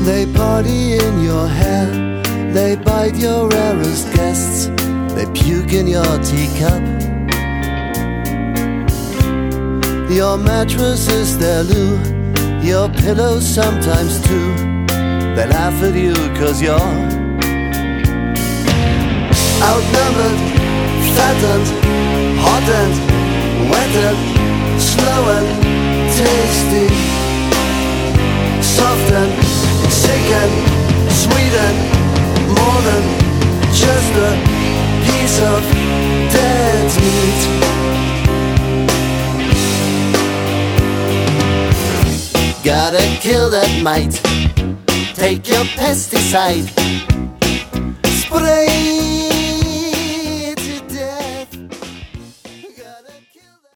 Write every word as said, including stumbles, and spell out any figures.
They party in your hair, they bite your rarest guests, they puke in your teacup. Your mattress is their loo, your pillow sometimes too. They laugh at you cause you're outnumbered, fattened, hot and wetted, slow and tasty, soft and sick and sweet and more than just a piece of dead meat. Gotta kill that mite, take your pesticide, spray